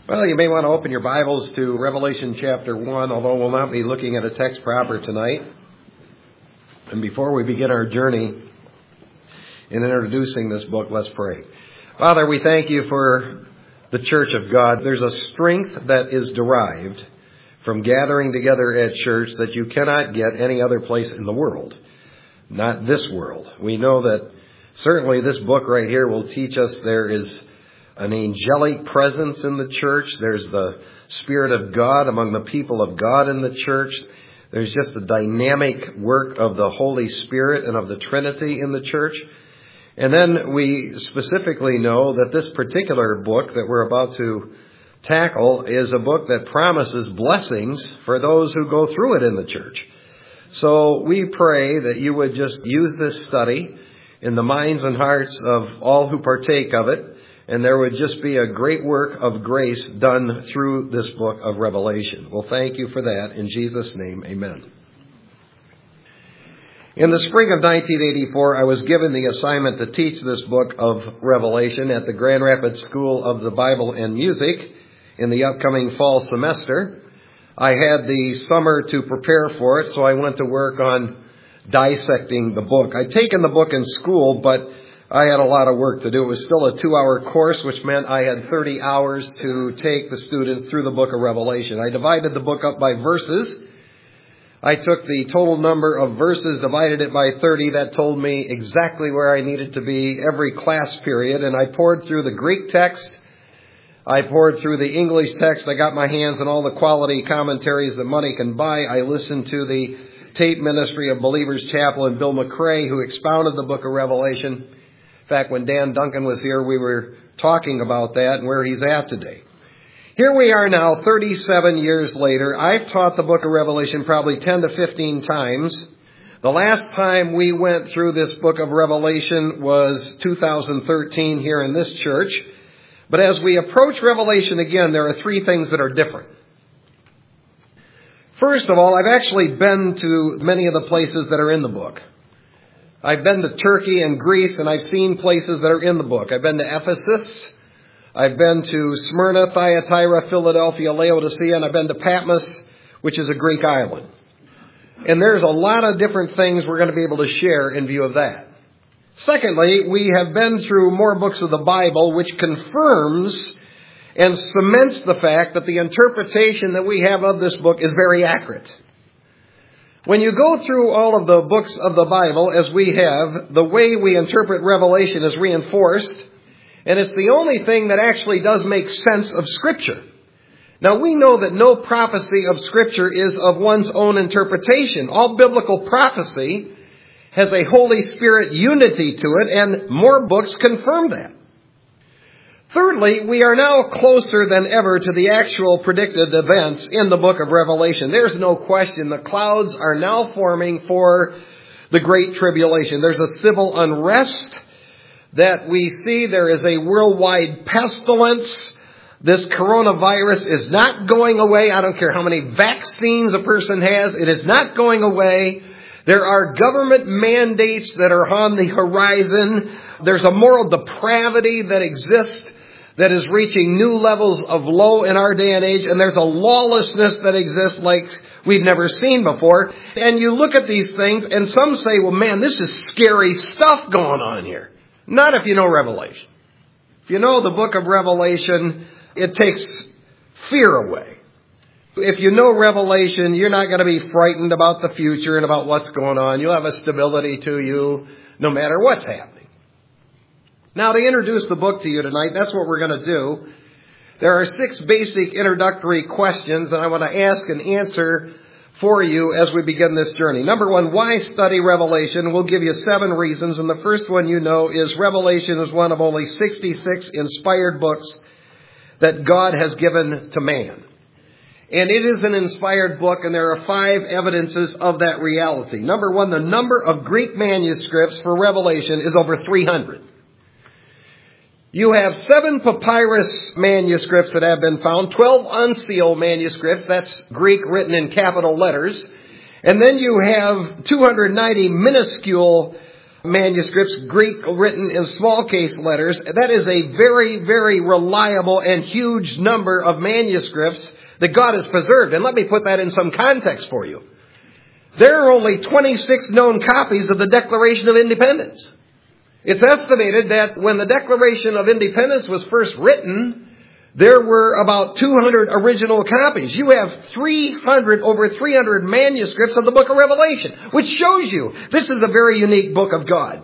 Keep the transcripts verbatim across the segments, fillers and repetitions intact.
Well, you may want to open your Bibles to Revelation chapter one, although we'll not be looking at a text proper tonight. And before we begin our journey in introducing this book, let's pray. Father, we thank you for the church of God. There's a strength that is derived from gathering together at church that you cannot get any other place in the world, not this world. We know that certainly this book right here will teach us there is an angelic presence in the church. There's the Spirit of God among the people of God in the church. There's just the dynamic work of the Holy Spirit and of the Trinity in the church. And then we specifically know that this particular book that we're about to tackle is a book that promises blessings for those who go through it in the church. So we pray that you would just use this study in the minds and hearts of all who partake of it, and there would just be a great work of grace done through this book of Revelation. Well, thank you for that. In Jesus' name, amen. In the spring of nineteen eighty-four, I was given the assignment to teach this book of Revelation at the Grand Rapids School of the Bible and Music in the upcoming fall semester. I had the summer to prepare for it, so I went to work on dissecting the book. I'd taken the book in school, but I had a lot of work to do. It was still a two-hour course, which meant I had thirty hours to take the students through the book of Revelation. I divided the book up by verses. I took the total number of verses, divided it by thirty. That told me exactly where I needed to be every class period. And I poured through the Greek text. I poured through the English text. I got my hands on all the quality commentaries that money can buy. I listened to the tape ministry of Believers Chapel and Bill McRae, who expounded the book of Revelation. In fact, when Dan Duncan was here, we were talking about that and where he's at today. Here we are now, thirty-seven years later. I've taught the book of Revelation probably ten to fifteen times. The last time we went through this book of Revelation was two thousand thirteen here in this church. But as we approach Revelation again, there are three things that are different. First of all, I've actually been to many of the places that are in the book. I've been to Turkey and Greece, and I've seen places that are in the book. I've been to Ephesus. I've been to Smyrna, Thyatira, Philadelphia, Laodicea, and I've been to Patmos, which is a Greek island. And there's a lot of different things we're going to be able to share in view of that. Secondly, we have been through more books of the Bible, which confirms and cements the fact that the interpretation that we have of this book is very accurate. When you go through all of the books of the Bible, as we have, the way we interpret Revelation is reinforced, and it's the only thing that actually does make sense of Scripture. Now, we know that no prophecy of Scripture is of one's own interpretation. All biblical prophecy has a Holy Spirit unity to it, and more books confirm that. Thirdly, we are now closer than ever to the actual predicted events in the book of Revelation. There's no question the clouds are now forming for the Great Tribulation. There's a civil unrest that we see. There is a worldwide pestilence. This coronavirus is not going away. I don't care how many vaccines a person has. It is not going away. There are government mandates that are on the horizon. There's a moral depravity that exists that is reaching new levels of low in our day and age, and there's a lawlessness that exists like we've never seen before. And you look at these things, and some say, well, man, this is scary stuff going on here. Not if you know Revelation. If you know the book of Revelation, it takes fear away. If you know Revelation, you're not going to be frightened about the future and about what's going on. You'll have a stability to you no matter what's happening. Now, to introduce the book to you tonight, that's what we're going to do. There are six basic introductory questions that I want to ask and answer for you as we begin this journey. Number one, why study Revelation? We'll give you seven reasons, and the first one you know is Revelation is one of only sixty-six inspired books that God has given to man. And it is an inspired book, and there are five evidences of that reality. Number one, the number of Greek manuscripts for Revelation is over three hundred. You have seven papyrus manuscripts that have been found, twelve unsealed manuscripts, that's Greek written in capital letters, and then you have two hundred ninety minuscule manuscripts, Greek written in small case letters. That is a very, very reliable and huge number of manuscripts that God has preserved. And let me put that in some context for you. There are only twenty-six known copies of the Declaration of Independence. It's estimated that when the Declaration of Independence was first written, there were about two hundred original copies. You have three hundred, over three hundred manuscripts of the book of Revelation, which shows you this is a very unique book of God.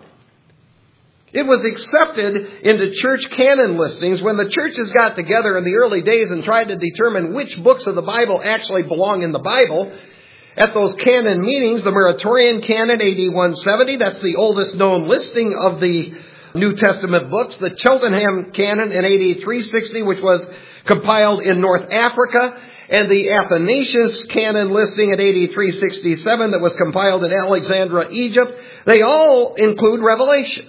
It was accepted into church canon listings when the churches got together in the early days and tried to determine which books of the Bible actually belong in the Bible. At those canon meetings, the Muratorian Canon, A D one seventy, that's the oldest known listing of the New Testament books. The Cheltenham Canon in A D three sixty, which was compiled in North Africa. And the Athanasius Canon listing at A D three sixty-seven that was compiled in Alexandria, Egypt. They all include Revelation.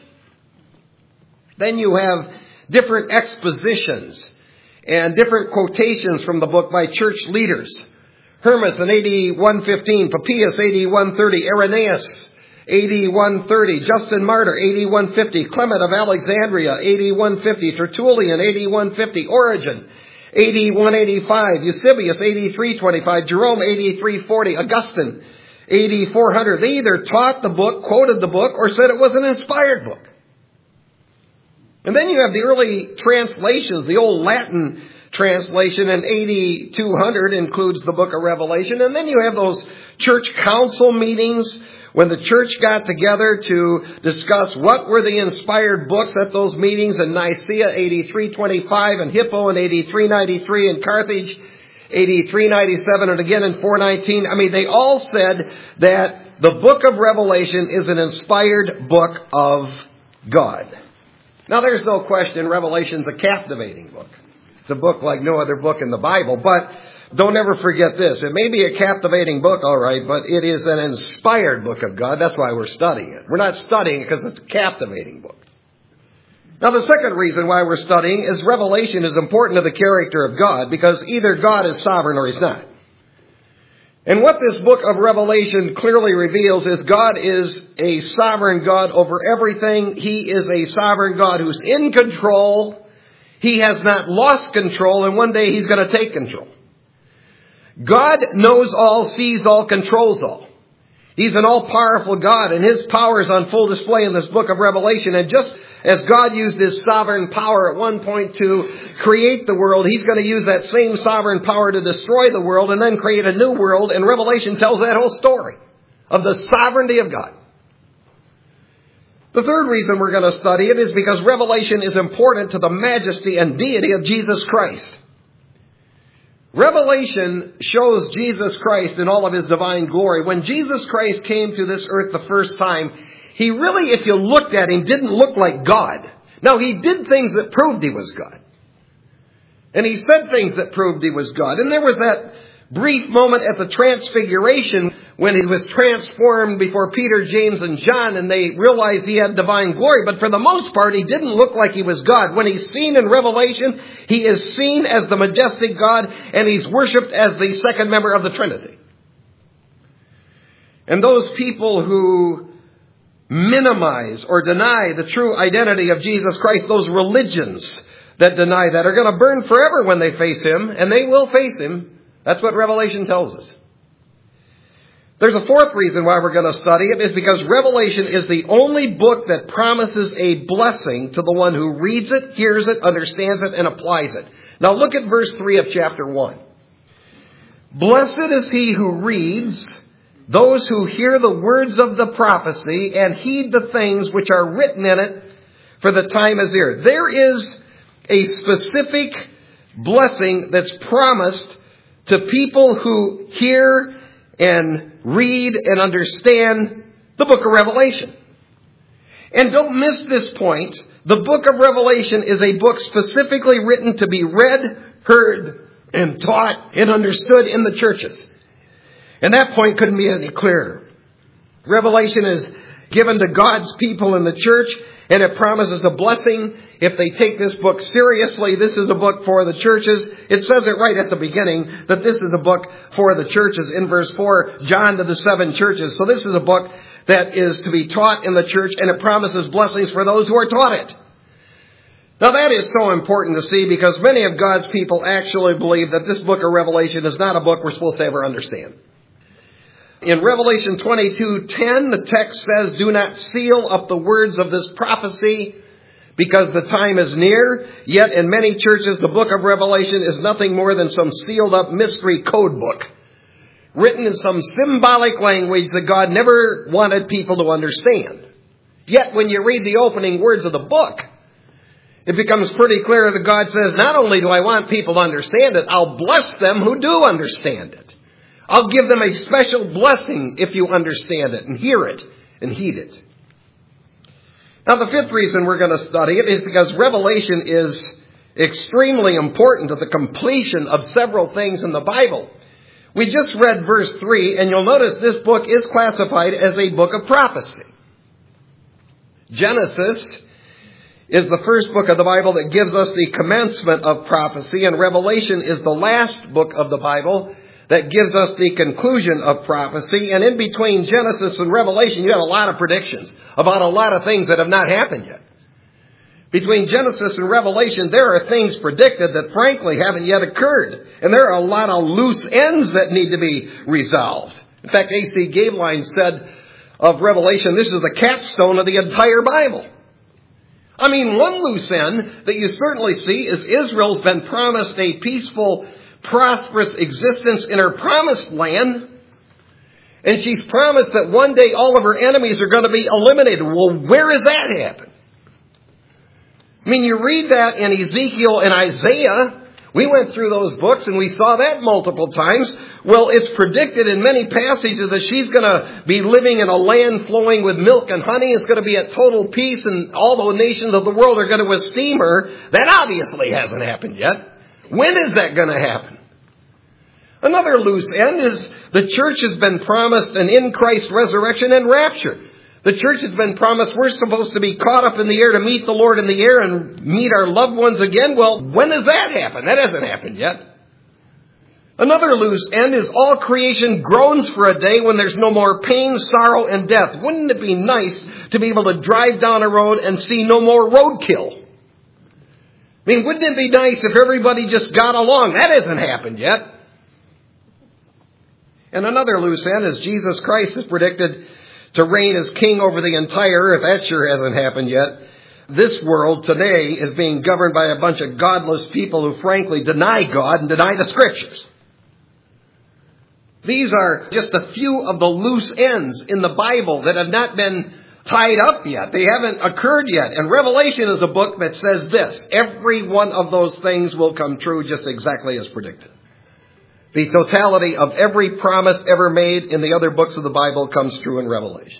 Then you have different expositions and different quotations from the book by church leaders. Hermas in A D one fifteen, Papias A D one thirty, Irenaeus A D one thirty, Justin Martyr A D one fifty, Clement of Alexandria A D one fifty, Tertullian A D one fifty, Origen A D one eighty-five, Eusebius A D three twenty-five, Jerome A D three forty, Augustine A D four hundred. They either taught the book, quoted the book, or said it was an inspired book. And then you have the early translations. The old Latin translation in A D two hundred includes the book of Revelation. And then you have those church council meetings when the church got together to discuss what were the inspired books at those meetings in Nicaea, A D three twenty-five, and Hippo in A D three ninety-three, and Carthage, A D three ninety-seven, and again in four nineteen. I mean, they all said that the book of Revelation is an inspired book of God. Now, there's no question Revelation's a captivating book. It's a book like no other book in the Bible, but don't ever forget this. It may be a captivating book, all right, but it is an inspired book of God. That's why we're studying it. We're not studying it because it's a captivating book. Now, the second reason why we're studying is Revelation is important to the character of God because either God is sovereign or He's not. And what this book of Revelation clearly reveals is God is a sovereign God over everything. He is a sovereign God who's in control. He has not lost control, and one day He's going to take control. God knows all, sees all, controls all. He's an all-powerful God, and His power is on full display in this book of Revelation. And just as God used His sovereign power at one point to create the world, He's going to use that same sovereign power to destroy the world and then create a new world. And Revelation tells that whole story of the sovereignty of God. The third reason we're going to study it is because Revelation is important to the majesty and deity of Jesus Christ. Revelation shows Jesus Christ in all of His divine glory. When Jesus Christ came to this earth the first time, He really, if you looked at Him, didn't look like God. Now, He did things that proved He was God. And He said things that proved He was God. And there was that brief moment at the Transfiguration when He was transformed before Peter, James, and John, and they realized He had divine glory. But for the most part, He didn't look like He was God. When He's seen in Revelation, He is seen as the majestic God, and He's worshipped as the second member of the Trinity. And those people who minimize or deny the true identity of Jesus Christ, those religions that deny that, are going to burn forever when they face Him, and they will face Him. That's what Revelation tells us. There's a fourth reason why we're going to study it, is because Revelation is the only book that promises a blessing to the one who reads it, hears it, understands it, and applies it. Now look at verse three of chapter one. Blessed is he who reads, those who hear the words of the prophecy and heed the things which are written in it, for the time is near. There is a specific blessing that's promised to people who hear and read and understand the book of Revelation. And don't miss this point. The book of Revelation is a book specifically written to be read, heard, and taught and understood in the churches. And that point couldn't be any clearer. Revelation is given to God's people in the church, and it promises a blessing if they take this book seriously. This is a book for the churches. It says it right at the beginning that this is a book for the churches. In verse four, John to the seven churches. So this is a book that is to be taught in the church, and it promises blessings for those who are taught it. Now that is so important to see, because many of God's people actually believe that this book of Revelation is not a book we're supposed to ever understand. In Revelation twenty-two ten, the text says, "Do not seal up the words of this prophecy, because the time is near." Yet in many churches, the book of Revelation is nothing more than some sealed up mystery code book, written in some symbolic language that God never wanted people to understand. Yet when you read the opening words of the book, it becomes pretty clear that God says, not only do I want people to understand it, I'll bless them who do understand it. I'll give them a special blessing if you understand it and hear it and heed it. Now, the fifth reason we're going to study it is because Revelation is extremely important to the completion of several things in the Bible. We just read verse three, and you'll notice this book is classified as a book of prophecy. Genesis is the first book of the Bible that gives us the commencement of prophecy, and Revelation is the last book of the Bible that gives us the conclusion of prophecy. And in between Genesis and Revelation, you have a lot of predictions about a lot of things that have not happened yet. Between Genesis and Revelation, there are things predicted that frankly haven't yet occurred. And there are a lot of loose ends that need to be resolved. In fact, A C Gabeline said of Revelation, this is the capstone of the entire Bible. I mean, one loose end that you certainly see is Israel's been promised a peaceful, prosperous existence in her promised land. And she's promised that one day all of her enemies are going to be eliminated. Well, where has that happened? I mean, you read that in Ezekiel and Isaiah. We went through those books and we saw that multiple times. Well, it's predicted in many passages that she's going to be living in a land flowing with milk and honey. It's going to be at total peace, and all the nations of the world are going to esteem her. That obviously hasn't happened yet. When is that going to happen? Another loose end is the church has been promised an in-Christ resurrection and rapture. The church has been promised we're supposed to be caught up in the air to meet the Lord in the air and meet our loved ones again. Well, when does that happen? That hasn't happened yet. Another loose end is all creation groans for a day when there's no more pain, sorrow, and death. Wouldn't it be nice to be able to drive down a road and see no more roadkill? I mean, wouldn't it be nice if everybody just got along? That hasn't happened yet. And another loose end is Jesus Christ is predicted to reign as king over the entire earth. That sure hasn't happened yet. This world today is being governed by a bunch of godless people who frankly deny God and deny the Scriptures. These are just a few of the loose ends in the Bible that have not been tied up yet. They haven't occurred yet. And Revelation is a book that says this: every one of those things will come true just exactly as predicted. The totality of every promise ever made in the other books of the Bible comes true in Revelation.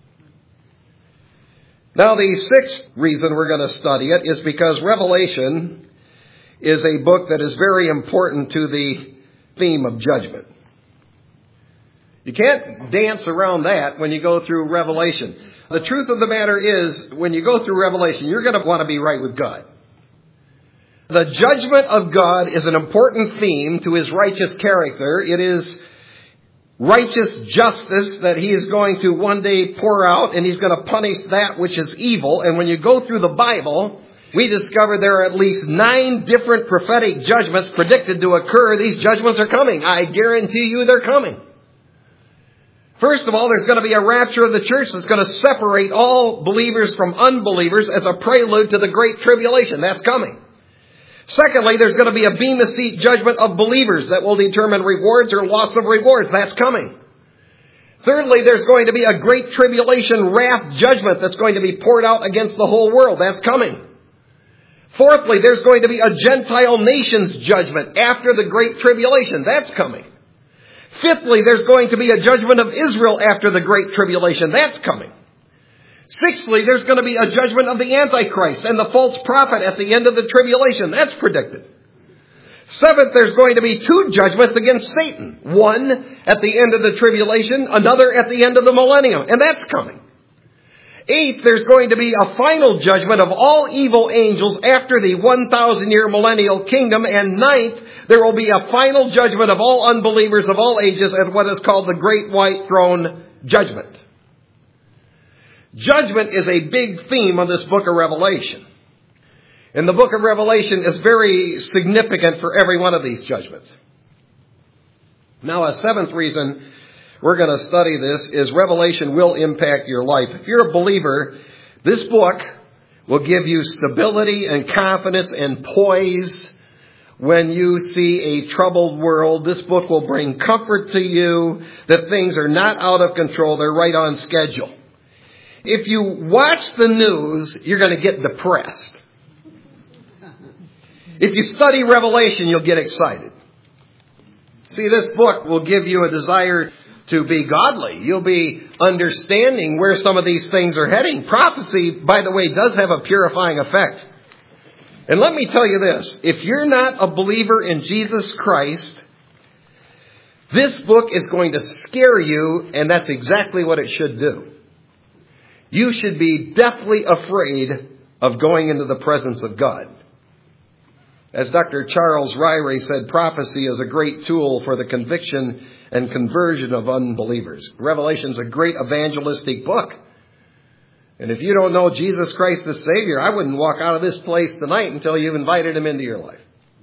Now, the sixth reason we're going to study it is because Revelation is a book that is very important to the theme of judgment. You can't dance around that when you go through Revelation. The truth of the matter is, when you go through Revelation, you're going to want to be right with God. The judgment of God is an important theme to His righteous character. It is righteous justice that He is going to one day pour out, and He's going to punish that which is evil. And when you go through the Bible, we discover there are at least nine different prophetic judgments predicted to occur. These judgments are coming. I guarantee you they're coming. First of all, there's going to be a rapture of the church that's going to separate all believers from unbelievers as a prelude to the Great Tribulation. That's coming. Secondly, there's going to be a Bema Seat judgment of believers that will determine rewards or loss of rewards. That's coming. Thirdly, there's going to be a Great Tribulation wrath judgment that's going to be poured out against the whole world. That's coming. Fourthly, there's going to be a Gentile nations judgment after the Great Tribulation. That's coming. Fifthly, there's going to be a judgment of Israel after the Great Tribulation. That's coming. Sixthly, there's going to be a judgment of the Antichrist and the false prophet at the end of the tribulation. That's predicted. Seventh, there's going to be two judgments against Satan. One at the end of the tribulation, another at the end of the millennium. And that's coming. Eighth, there's going to be a final judgment of all evil angels after the one thousand year millennial kingdom. And ninth, there will be a final judgment of all unbelievers of all ages at what is called the Great White Throne Judgment. Judgment is a big theme of this book of Revelation. And the book of Revelation is very significant for every one of these judgments. Now, a seventh reason we're going to study this is Revelation will impact your life. If you're a believer, this book will give you stability and confidence and poise when you see a troubled world. This book will bring comfort to you that things are not out of control. They're right on schedule. If you watch the news, you're going to get depressed. If you study Revelation, you'll get excited. See, this book will give you a desire to be godly. You'll be understanding where some of these things are heading. Prophecy, by the way, does have a purifying effect. And let me tell you this. If you're not a believer in Jesus Christ, this book is going to scare you, and that's exactly what it should do. You should be deathly afraid of going into the presence of God. As Doctor Charles Ryrie said, prophecy is a great tool for the conviction and conversion of unbelievers. Revelation's a great evangelistic book. And if you don't know Jesus Christ the Savior, I wouldn't walk out of this place tonight until you've invited Him into your life.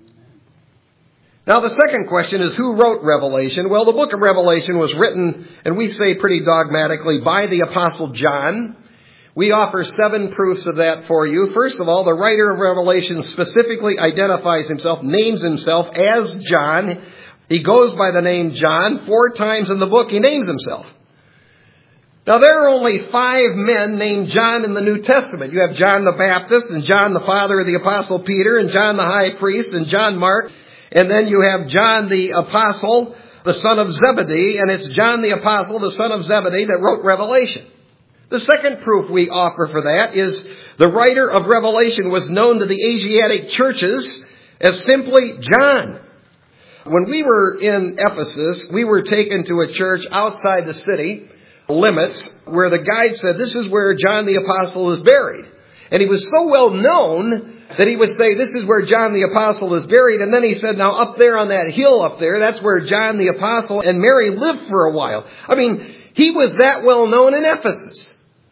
Now, the second question is, who wrote Revelation? Well, the book of Revelation was written, and we say pretty dogmatically, by the Apostle John. We offer seven proofs of that for you. First of all, the writer of Revelation specifically identifies himself, names himself as John. He goes by the name John. Four times in the book, he names himself. Now, there are only five men named John in the New Testament. You have John the Baptist, and John the father of the Apostle Peter, and John the high priest, and John Mark. And then you have John the Apostle, the son of Zebedee, and it's John the Apostle, the son of Zebedee, that wrote Revelation. The second proof we offer for that is the writer of Revelation was known to the Asiatic churches as simply John. When we were in Ephesus, we were taken to a church outside the city limits where the guide said, this is where John the Apostle is buried. And he was so well known that he would say, this is where John the Apostle is buried. And then he said, now up there on that hill up there, that's where John the Apostle and Mary lived for a while. I mean, he was that well known in Ephesus.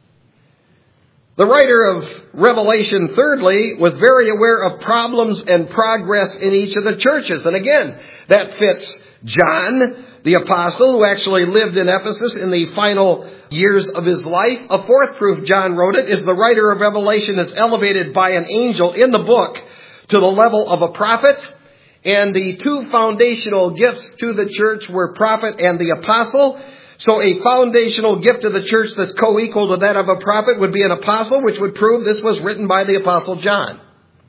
The writer of Revelation, thirdly, was very aware of problems and progress in each of the churches. And again, that fits John, the apostle, who actually lived in Ephesus in the final years of his life. A fourth proof John wrote it is the writer of Revelation is elevated by an angel in the book to the level of a prophet. And the two foundational gifts to the church were prophet and the apostle. So a foundational gift to the church that's co-equal to that of a prophet would be an apostle, which would prove this was written by the Apostle John.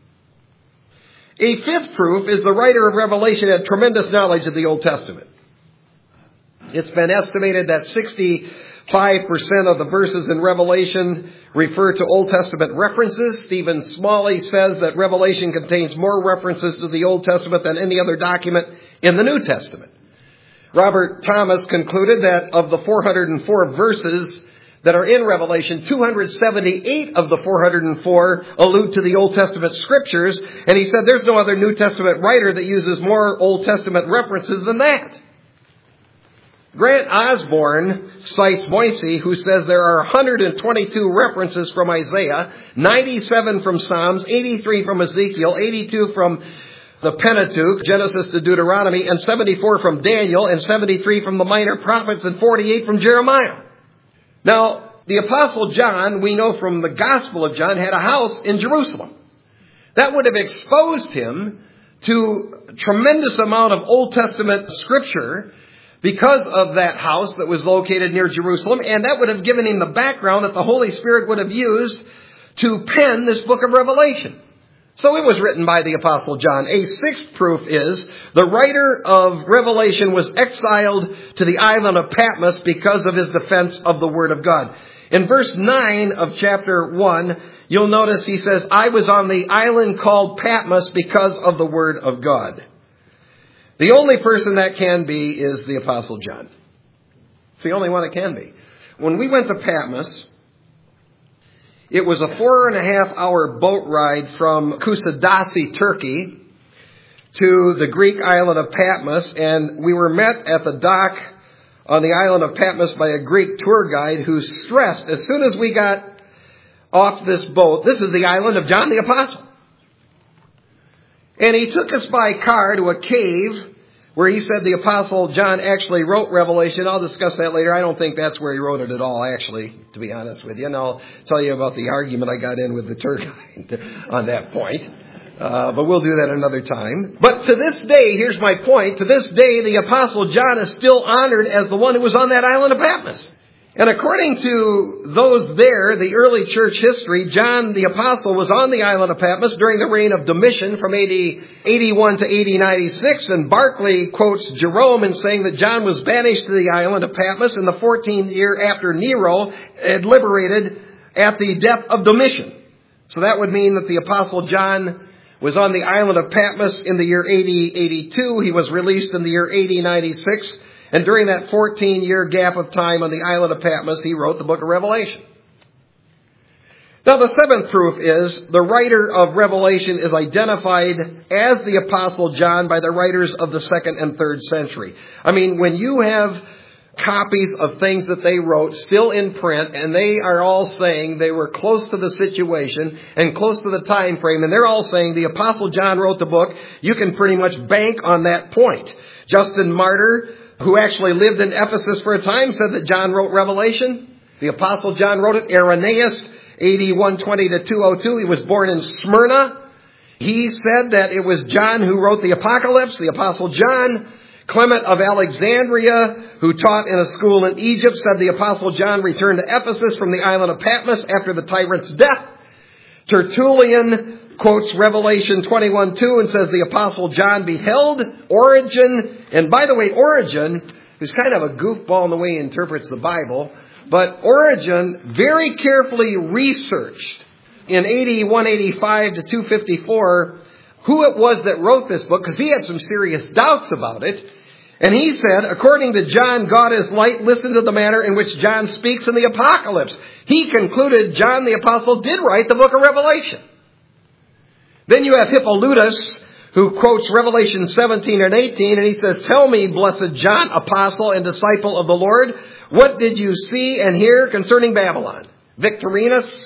A fifth proof is the writer of Revelation had tremendous knowledge of the Old Testament. It's been estimated that sixty-five percent of the verses in Revelation refer to Old Testament references. Stephen Smalley says that Revelation contains more references to the Old Testament than any other document in the New Testament. Robert Thomas concluded that of the four hundred four verses that are in Revelation, two hundred seventy-eight of the four hundred four allude to the Old Testament scriptures. And he said there's no other New Testament writer that uses more Old Testament references than that. Grant Osborne cites Moisey, who says there are one hundred twenty-two references from Isaiah, ninety-seven from Psalms, eighty-three from Ezekiel, eighty-two from the Pentateuch, Genesis to Deuteronomy, and seventy-four from Daniel, and seventy-three from the minor prophets, and forty-eight from Jeremiah. Now, the Apostle John, we know from the Gospel of John, had a house in Jerusalem. That would have exposed him to a tremendous amount of Old Testament scripture because of that house that was located near Jerusalem, and that would have given him the background that the Holy Spirit would have used to pen this book of Revelation. So it was written by the Apostle John. A sixth proof is the writer of Revelation was exiled to the island of Patmos because of his defense of the Word of God. In verse nine of chapter one, you'll notice he says, I was on the island called Patmos because of the Word of God. The only person that can be is the Apostle John. It's the only one that can be. When we went to Patmos, it was a four and a half hour boat ride from Kusadasi, Turkey, to the Greek island of Patmos, and we were met at the dock on the island of Patmos by a Greek tour guide who stressed as soon as we got off this boat, this is the island of John the Apostle. And he took us by car to a cave where he said the Apostle John actually wrote Revelation. I'll discuss that later. I don't think that's where he wrote it at all, actually, to be honest with you. And I'll tell you about the argument I got in with the tour guide on that point. Uh, but we'll do that another time. But to this day, here's my point. To this day, the Apostle John is still honored as the one who was on that island of Patmos. And according to those there, the early church history, John the Apostle was on the island of Patmos during the reign of Domitian from A D eighty-one to A D ninety-six. And Barclay quotes Jerome in saying that John was banished to the island of Patmos in the fourteenth year after Nero had liberated at the death of Domitian. So that would mean that the Apostle John was on the island of Patmos in the year A D eighty-two. He was released in the year A D ninety-six. And during that fourteen-year gap of time on the island of Patmos, he wrote the book of Revelation. Now, the seventh proof is the writer of Revelation is identified as the Apostle John by the writers of the second and third century. I mean, when you have copies of things that they wrote still in print, and they are all saying they were close to the situation and close to the time frame, and they're all saying the Apostle John wrote the book, you can pretty much bank on that point. Justin Martyr, who actually lived in Ephesus for a time, said that John wrote Revelation. The Apostle John wrote it. Irenaeus, A D one twenty to two oh two, he was born in Smyrna. He said that it was John who wrote the Apocalypse, the Apostle John. Clement of Alexandria, who taught in a school in Egypt, said the Apostle John returned to Ephesus from the island of Patmos after the tyrant's death. Tertullian quotes Revelation twenty-one two and says the Apostle John beheld. Origen, and by the way, Origen, who's kind of a goofball in the way he interprets the Bible, but Origen very carefully researched in A D one eighty-five to two fifty-four who it was that wrote this book, because he had some serious doubts about it. And he said, according to John, God is light. Listen to the manner in which John speaks in the Apocalypse. He concluded John the Apostle did write the book of Revelation. Then you have Hippolytus, who quotes Revelation seventeen and eighteen, and he says, tell me, blessed John, apostle and disciple of the Lord, what did you see and hear concerning Babylon? Victorinus,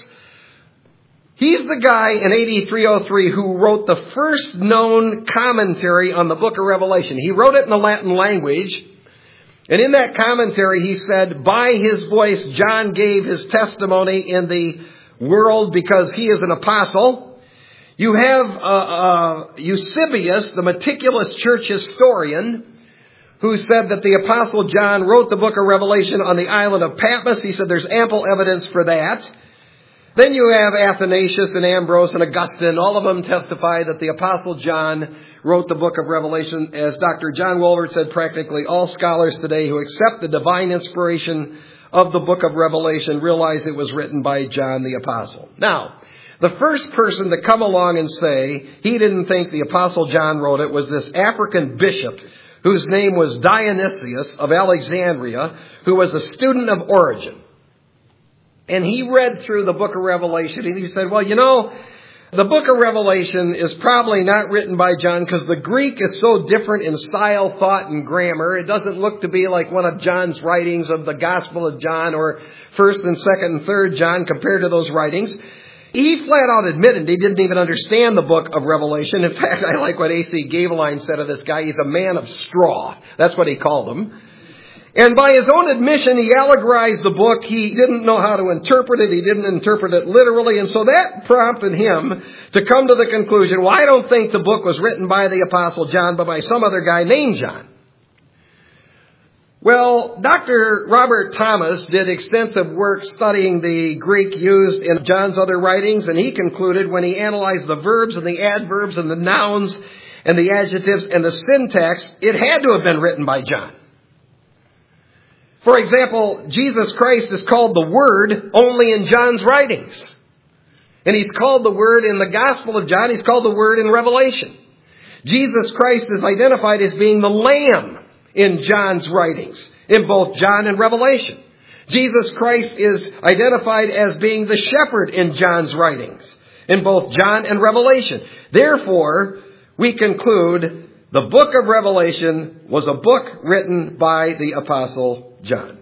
he's the guy in A D three oh three who wrote the first known commentary on the book of Revelation. He wrote it in the Latin language. And in that commentary, he said, by his voice, John gave his testimony in the world because he is an apostle. You have uh, uh, Eusebius, the meticulous church historian, who said that the Apostle John wrote the book of Revelation on the island of Patmos. He said there's ample evidence for that. Then you have Athanasius and Ambrose and Augustine. All of them testify that the Apostle John wrote the book of Revelation. As Doctor John Wolbert said, practically all scholars today who accept the divine inspiration of the book of Revelation realize it was written by John the Apostle. Now, the first person to come along and say he didn't think the Apostle John wrote it was this African bishop whose name was Dionysius of Alexandria, who was a student of Origen. And he read through the book of Revelation and he said, well, you know, the book of Revelation is probably not written by John because the Greek is so different in style, thought, and grammar. It doesn't look to be like one of John's writings of the Gospel of John or first and second and third John compared to those writings. He flat out admitted he didn't even understand the book of Revelation. In fact, I like what A C Gaviline said of this guy. He's a man of straw. That's what he called him. And by his own admission, he allegorized the book. He didn't know how to interpret it. He didn't interpret it literally. And so that prompted him to come to the conclusion, well, I don't think the book was written by the Apostle John, but by some other guy named John. Well, Doctor Robert Thomas did extensive work studying the Greek used in John's other writings, and he concluded when he analyzed the verbs and the adverbs and the nouns and the adjectives and the syntax, it had to have been written by John. For example, Jesus Christ is called the Word only in John's writings. And he's called the Word in the Gospel of John. He's called the Word in Revelation. Jesus Christ is identified as being the Lamb in John's writings, in both John and Revelation. Jesus Christ is identified as being the shepherd in John's writings, in both John and Revelation. Therefore, we conclude The book of Revelation was a book written by the Apostle John.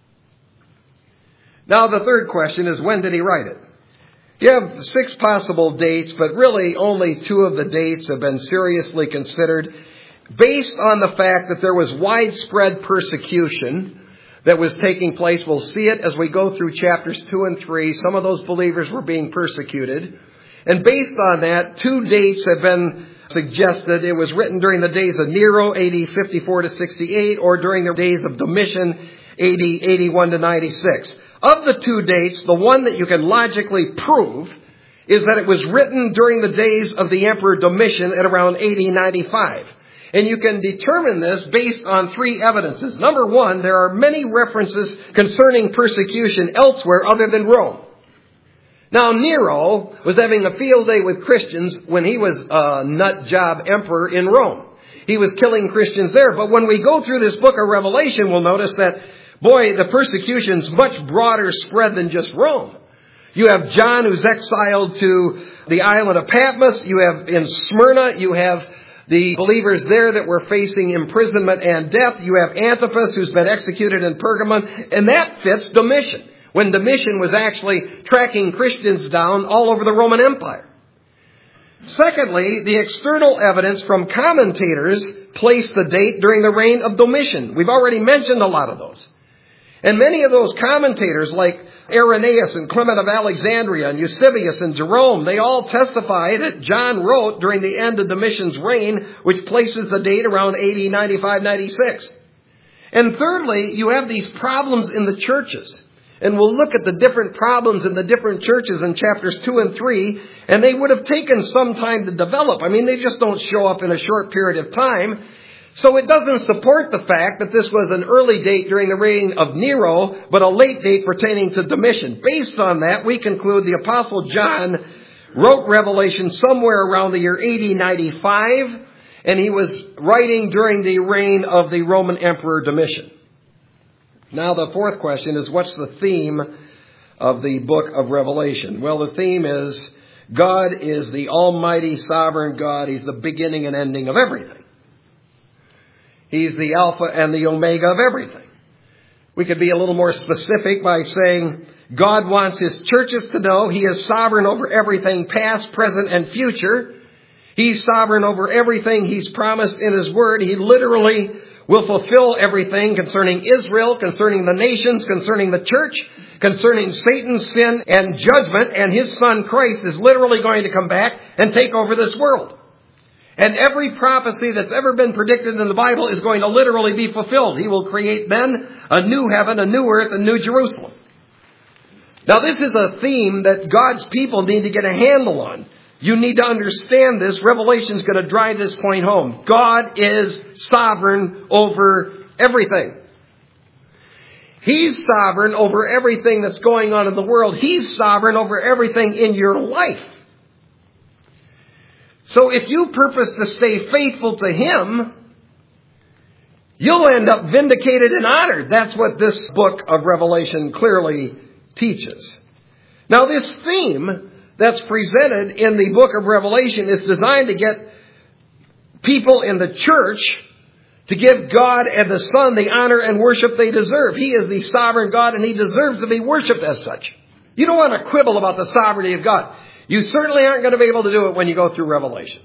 Now the third question is, when did he write it? You have six possible dates, but really only two of the dates have been seriously considered based on the fact that there was widespread persecution that was taking place. We'll see it as we go through chapters two and three. Some of those believers were being persecuted. And based on that, two dates have been suggested. It was written during the days of Nero, A D fifty-four to sixty-eight, or during the days of Domitian, A D eighty-one to ninety-six. Of the two dates, the one that you can logically prove is that it was written during the days of the Emperor Domitian at around A D ninety-five. And you can determine this based on three evidences. Number one, there are many references concerning persecution elsewhere other than Rome. Now, Nero was having a field day with Christians when he was a nut job emperor in Rome. He was killing Christians there. But when we go through this book of Revelation, we'll notice that, boy, the persecution's much broader spread than just Rome. You have John, who's exiled to the island of Patmos. You have in Smyrna, you have the believers there that were facing imprisonment and death. You have Antipas, who's been executed in Pergamon. And that fits Domitian, when Domitian was actually tracking Christians down all over the Roman Empire. Secondly, the external evidence from commentators placed the date during the reign of Domitian. We've already mentioned a lot of those. And many of those commentators, like Irenaeus and Clement of Alexandria and Eusebius and Jerome, they all testify that John wrote during the end of Domitian's reign, which places the date around A D ninety-five ninety-six. And thirdly, you have these problems in the churches. And we'll look at the different problems in the different churches in chapters two and three, and they would have taken some time to develop. I mean, they just don't show up in a short period of time. So it doesn't support the fact that this was an early date during the reign of Nero, but a late date pertaining to Domitian. Based on that, we conclude the Apostle John wrote Revelation somewhere around the year A D ninety-five, and he was writing during the reign of the Roman Emperor Domitian. Now the fourth question is, what's the theme of the book of Revelation? Well, the theme is God is the almighty sovereign God. He's the beginning and ending of everything. He's the Alpha and the Omega of everything. We could be a little more specific by saying God wants His churches to know He is sovereign over everything past, present, and future. He's sovereign over everything He's promised in His Word. He literally will fulfill everything concerning Israel, concerning the nations, concerning the church, concerning Satan's sin and judgment. And His Son Christ is literally going to come back and take over this world. And every prophecy that's ever been predicted in the Bible is going to literally be fulfilled. He will create then a new heaven, a new earth, a new Jerusalem. Now this is a theme that God's people need to get a handle on. You need to understand this. Revelation is going to drive this point home. God is sovereign over everything. He's sovereign over everything that's going on in the world. He's sovereign over everything in your life. So if you purpose to stay faithful to Him, you'll end up vindicated and honored. That's what this book of Revelation clearly teaches. Now this theme that's presented in the book of Revelation is designed to get people in the church to give God and the Son the honor and worship they deserve. He is the sovereign God and He deserves to be worshipped as such. You don't want to quibble about the sovereignty of God. You certainly aren't going to be able to do it when you go through Revelation.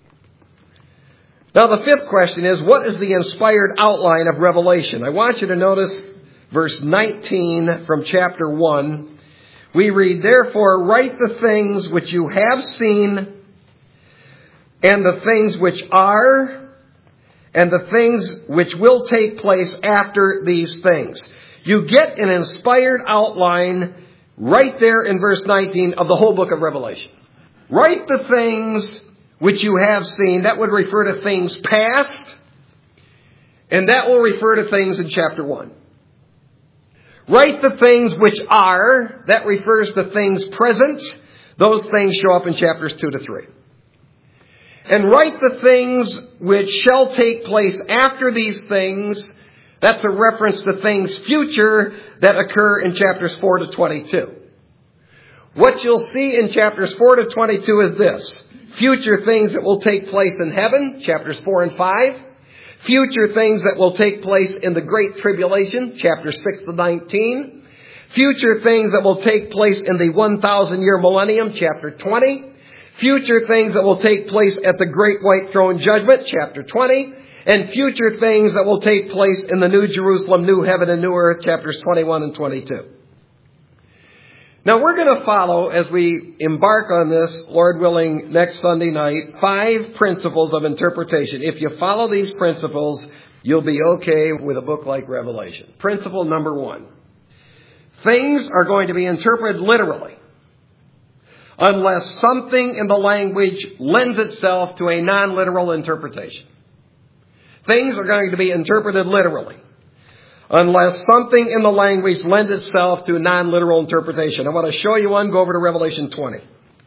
Now the fifth question is, what is the inspired outline of Revelation? I want you to notice verse nineteen from chapter one. We read, "Therefore write the things which you have seen, and the things which are, and the things which will take place after these things." You get an inspired outline right there in verse nineteen of the whole book of Revelation. Write the things which you have seen. That would refer to things past, and that will refer to things in chapter one. Write the things which are. That refers to things present. Those things show up in chapters two to three. And write the things which shall take place after these things. That's a reference to things future that occur in chapters four to twenty-two. What you'll see in chapters four to twenty-two is this. Future things that will take place in heaven, chapters four and five. Future things that will take place in the Great Tribulation, chapters six to nineteen. Future things that will take place in the one thousand year millennium, chapter twenty. Future things that will take place at the Great White Throne Judgment, chapter twenty. And future things that will take place in the New Jerusalem, New Heaven, and New Earth, chapters twenty-one and twenty-two. Now we're going to follow, as we embark on this, Lord willing, next Sunday night, five principles of interpretation. If you follow these principles, you'll be okay with a book like Revelation. Principle number one. Things are going to be interpreted literally unless something in the language lends itself to a non-literal interpretation. Things are going to be interpreted literally unless something in the language lends itself to non-literal interpretation. I want to show you one. Go over to Revelation twenty.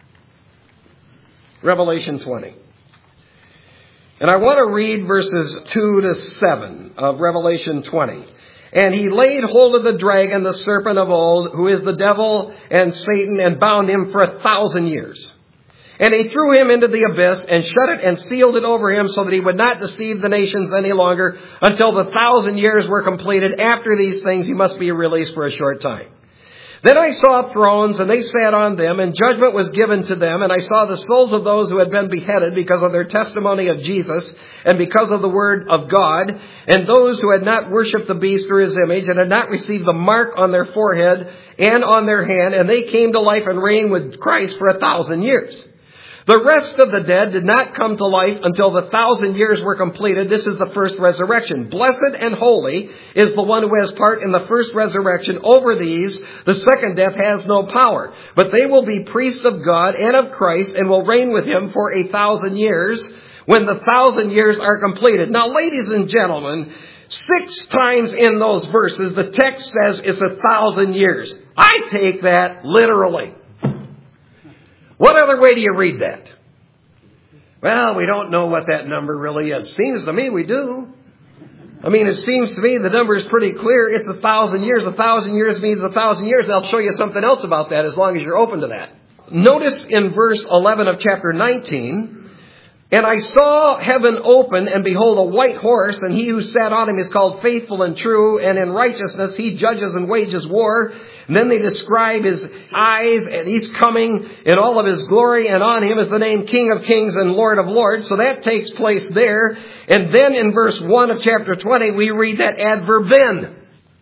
Revelation twenty. And I want to read verses two to seven of Revelation twenty. And he laid hold of the dragon, the serpent of old, who is the devil and Satan, and bound him for a thousand years. And he threw him into the abyss and shut it and sealed it over him so that he would not deceive the nations any longer until the thousand years were completed. After these things, he must be released for a short time. Then I saw thrones, and they sat on them, and judgment was given to them. And I saw the souls of those who had been beheaded because of their testimony of Jesus and because of the word of God, and those who had not worshipped the beast or his image and had not received the mark on their forehead and on their hand. And they came to life and reigned with Christ for a thousand years. The rest of the dead did not come to life until the thousand years were completed. This is the first resurrection. Blessed and holy is the one who has part in the first resurrection. Over these, the second death has no power. But they will be priests of God and of Christ and will reign with him for a thousand years when the thousand years are completed. Now, ladies and gentlemen, six times in those verses, the text says it's a thousand years. I take that literally. What other way do you read that? Well, we don't know what that number really is. Seems to me we do. I mean, it seems to me the number is pretty clear. It's a thousand years. A thousand years means a thousand years. I'll show you something else about that as long as you're open to that. Notice in verse eleven of chapter nineteen, and I saw heaven open, and behold, a white horse, and he who sat on him is called Faithful and True, and in righteousness he judges and wages war. And then they describe his eyes, and he's coming in all of his glory, and on him is the name King of Kings and Lord of Lords. So that takes place there. And then in verse one of chapter twenty, we read that adverb then.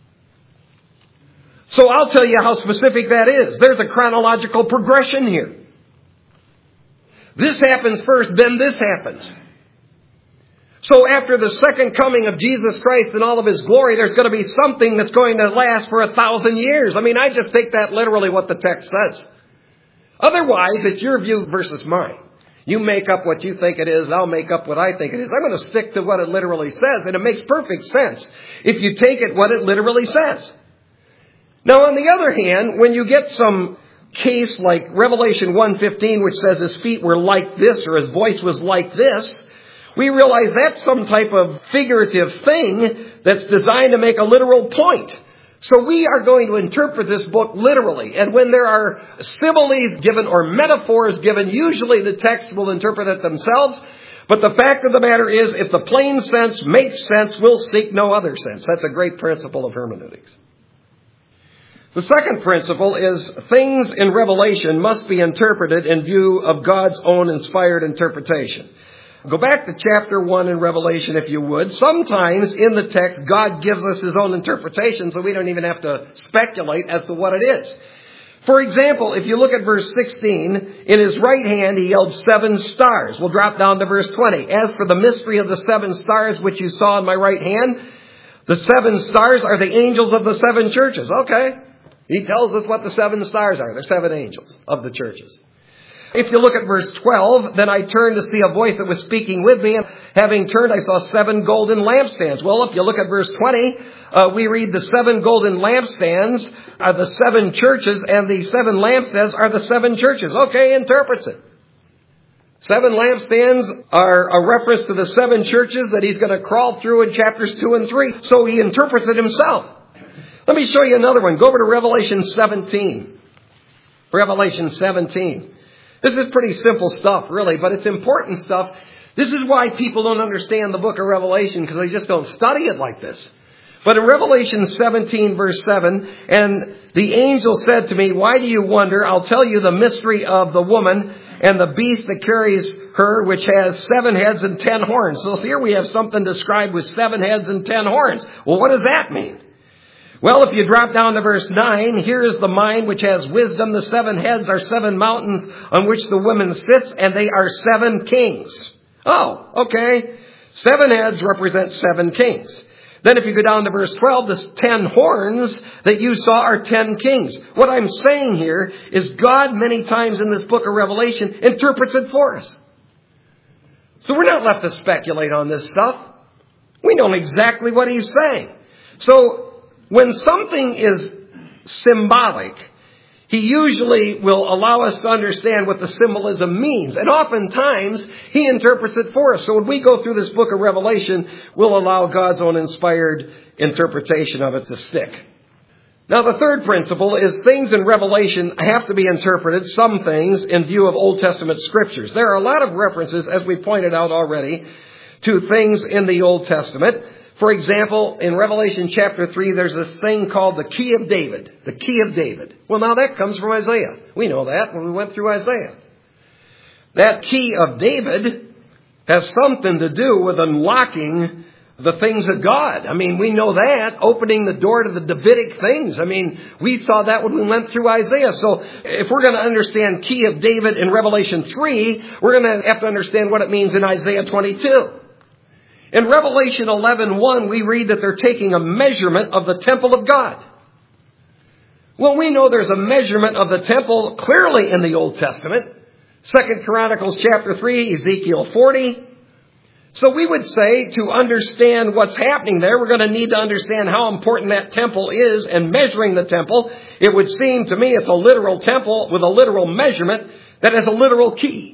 So I'll tell you how specific that is. There's a chronological progression here. This happens first, then this happens. So after the second coming of Jesus Christ in all of his glory, there's going to be something that's going to last for a thousand years. I mean, I just take that literally what the text says. Otherwise, it's your view versus mine. You make up what you think it is, I'll make up what I think it is. I'm going to stick to what it literally says, and it makes perfect sense if you take it what it literally says. Now, on the other hand, when you get some case like Revelation one fifteen, which says his feet were like this or his voice was like this, we realize that's some type of figurative thing that's designed to make a literal point. So we are going to interpret this book literally. And when there are similes given or metaphors given, usually the text will interpret it themselves. But the fact of the matter is, if the plain sense makes sense, we'll seek no other sense. That's a great principle of hermeneutics. The second principle is things in Revelation must be interpreted in view of God's own inspired interpretation. Go back to chapter one in Revelation, if you would. Sometimes in the text, God gives us his own interpretation, so we don't even have to speculate as to what it is. For example, if you look at verse sixteen, in his right hand he held seven stars. We'll drop down to verse twenty. As for the mystery of the seven stars which you saw in my right hand, the seven stars are the angels of the seven churches. Okay. He tells us what the seven stars are. They're seven angels of the churches. If you look at verse twelve, then I turned to see a voice that was speaking with me, and having turned, I saw seven golden lampstands. Well, if you look at verse twenty, uh, we read the seven golden lampstands are the seven churches, and the seven lampstands are the seven churches. Okay, interprets it. Seven lampstands are a reference to the seven churches that he's going to crawl through in chapters two and three. So he interprets it himself. Let me show you another one. Go over to Revelation seventeen. Revelation seventeen. This is pretty simple stuff, really, but it's important stuff. This is why people don't understand the book of Revelation, because they just don't study it like this. But in Revelation seventeen, verse seven, and the angel said to me, why do you wonder? I'll tell you the mystery of the woman and the beast that carries her, which has seven heads and ten horns. So here we have something described with seven heads and ten horns. Well, what does that mean? Well, if you drop down to verse nine, here is the mind which has wisdom. The seven heads are seven mountains on which the woman sits, and they are seven kings. Oh, okay. Seven heads represent seven kings. Then if you go down to verse twelve, the ten horns that you saw are ten kings. What I'm saying here is God many times in this book of Revelation interprets it for us. So we're not left to speculate on this stuff. We know exactly what he's saying. So when something is symbolic, he usually will allow us to understand what the symbolism means. And oftentimes, he interprets it for us. So when we go through this book of Revelation, we'll allow God's own inspired interpretation of it to stick. Now, the third principle is things in Revelation have to be interpreted, some things, in view of Old Testament scriptures. There are a lot of references, as we pointed out already, to things in the Old Testament. For example, in Revelation chapter three, there's a thing called the key of David. The key of David. Well, now that comes from Isaiah. We know that when we went through Isaiah. That key of David has something to do with unlocking the things of God. I mean, we know that, opening the door to the Davidic things. I mean, we saw that when we went through Isaiah. So if we're going to understand key of David in Revelation three, we're going to have to understand what it means in Isaiah twenty-two. In Revelation eleven one, we read that they're taking a measurement of the temple of God. Well, we know there's a measurement of the temple clearly in the Old Testament. Second Chronicles chapter three, Ezekiel forty. So we would say to understand what's happening there, we're going to need to understand how important that temple is and measuring the temple. It would seem to me it's a literal temple with a literal measurement that has a literal key.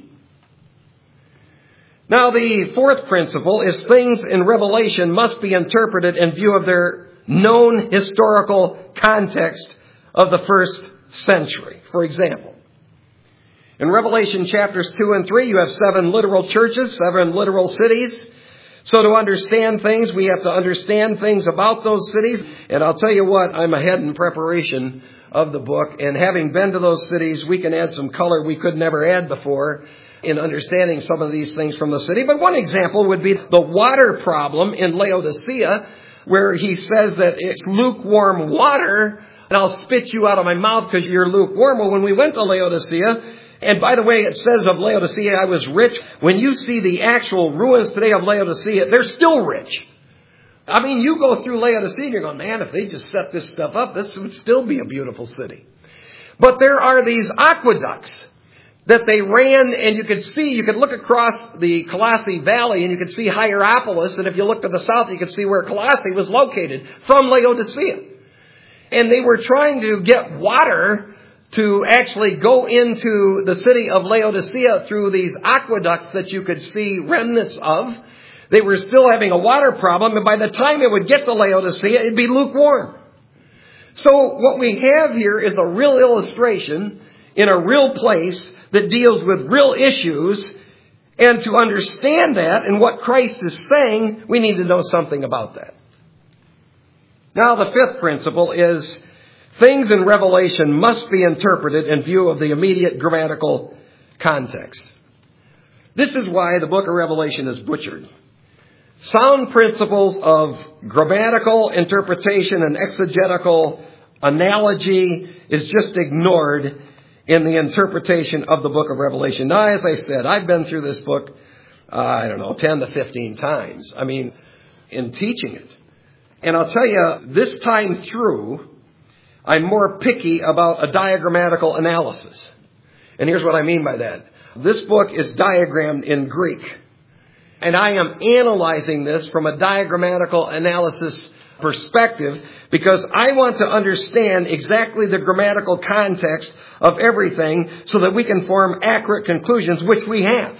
Now, the fourth principle is things in Revelation must be interpreted in view of their known historical context of the first century. For example, in Revelation chapters two and three, you have seven literal churches, seven literal cities. So to understand things, we have to understand things about those cities. And I'll tell you what, I'm ahead in preparation of the book. And having been to those cities, we can add some color we could never add before in understanding some of these things from the city. But one example would be the water problem in Laodicea, where he says that it's lukewarm water, and I'll spit you out of my mouth because you're lukewarm. Well, when we went to Laodicea, and by the way, it says of Laodicea, I was rich. When you see the actual ruins today of Laodicea, they're still rich. I mean, you go through Laodicea and you're going, man, if they just set this stuff up, this would still be a beautiful city. But there are these aqueducts that they ran, and you could see, you could look across the Colossae Valley, and you could see Hierapolis, and if you look to the south, you could see where Colossae was located, from Laodicea. And they were trying to get water to actually go into the city of Laodicea through these aqueducts that you could see remnants of. They were still having a water problem, and by the time it would get to Laodicea, it'd be lukewarm. So what we have here is a real illustration in a real place that deals with real issues. And to understand that and what Christ is saying, we need to know something about that. Now, the fifth principle is things in Revelation must be interpreted in view of the immediate grammatical context. This is why the book of Revelation is butchered. Sound principles of grammatical interpretation and exegetical analogy is just ignored in the interpretation of the book of Revelation. Now, as I said, I've been through this book, uh, I don't know, ten to fifteen times. I mean, in teaching it. And I'll tell you, this time through, I'm more picky about a diagrammatical analysis. And here's what I mean by that. This book is diagrammed in Greek. And I am analyzing this from a diagrammatical analysis perspective because I want to understand exactly the grammatical context of everything so that we can form accurate conclusions, which we have.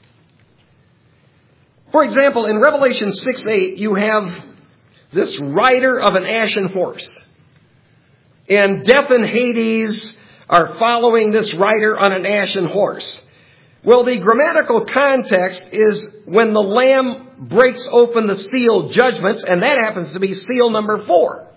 For example, in Revelation six eight, you have this rider of an ashen horse. And death and Hades are following this rider on an ashen horse. Well, the grammatical context is when the Lamb breaks open the seal judgments, and that happens to be seal number four.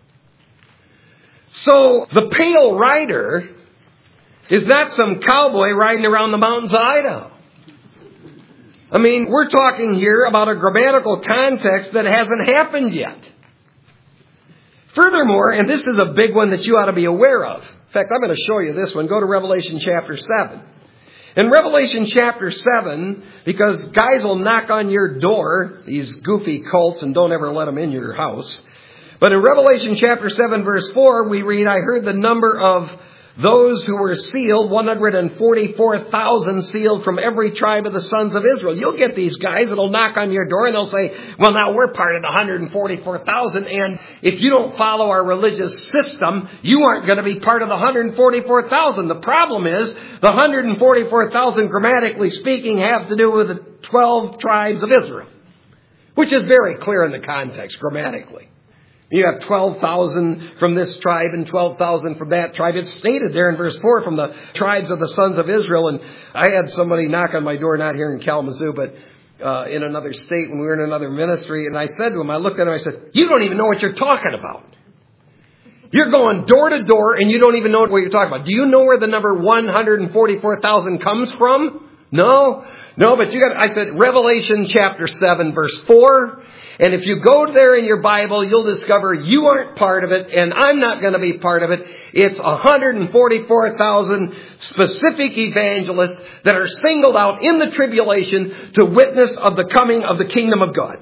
So the pale rider is not some cowboy riding around the mountains of Idaho. I mean, we're talking here about a grammatical context that hasn't happened yet. Furthermore, and this is a big one that you ought to be aware of. In fact, I'm going to show you this one. Go to Revelation chapter seven. In Revelation chapter seven, because guys will knock on your door, these goofy cults, and don't ever let them in your house. But in Revelation chapter seven, verse four, we read, I heard the number of those who were sealed, one hundred forty-four thousand sealed from every tribe of the sons of Israel. You'll get these guys that'll knock on your door and they'll say, well, now we're part of the one hundred forty-four thousand, and if you don't follow our religious system, you aren't going to be part of the one hundred forty-four thousand. The problem is, the one hundred forty-four thousand, grammatically speaking, have to do with the twelve tribes of Israel, which is very clear in the context, grammatically. You have twelve thousand from this tribe and twelve thousand from that tribe. It's stated there in verse four from the tribes of the sons of Israel. And I had somebody knock on my door, not here in Kalamazoo, but uh, in another state when we were in another ministry. And I said to him, I looked at him, I said, you don't even know what you're talking about. You're going door to door and you don't even know what you're talking about. Do you know where the number one hundred forty-four thousand comes from? No? No, but you got, I said, Revelation chapter seven, verse four. And if you go there in your Bible, you'll discover you aren't part of it, and I'm not going to be part of it. It's one hundred forty-four thousand specific evangelists that are singled out in the tribulation to witness of the coming of the kingdom of God.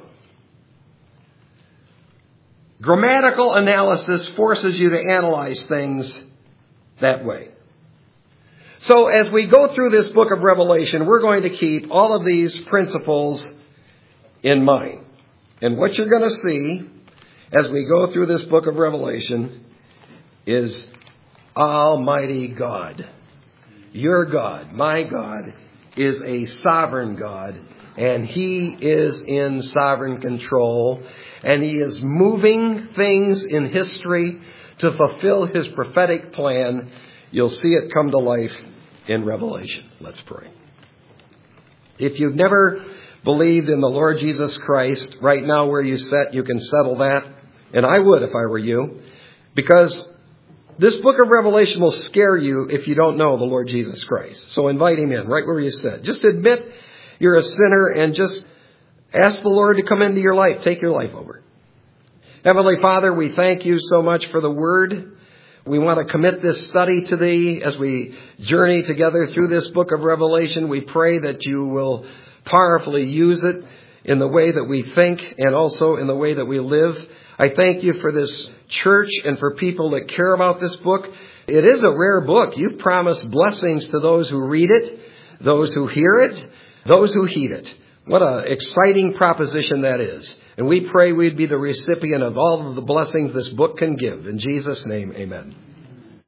Grammatical analysis forces you to analyze things that way. So as we go through this book of Revelation, we're going to keep all of these principles in mind. And what you're going to see as we go through this book of Revelation is Almighty God. Your God, my God, is a sovereign God. And He is in sovereign control. And He is moving things in history to fulfill His prophetic plan. You'll see it come to life in Revelation. Let's pray. If you've never believed in the Lord Jesus Christ, right now where you sit, you can settle that. And I would if I were you. Because this book of Revelation will scare you if you don't know the Lord Jesus Christ. So invite Him in, right where you sit. Just admit you're a sinner and just ask the Lord to come into your life. Take your life over. Heavenly Father, we thank You so much for the Word. We want to commit this study to Thee as we journey together through this book of Revelation. We pray that You will powerfully use it in the way that we think and also in the way that we live. I thank You for this church and for people that care about this book. It is a rare book. You've promised blessings to those who read it, those who hear it, those who heed it. What an exciting proposition that is. And we pray we'd be the recipient of all of the blessings this book can give. In Jesus' name, amen.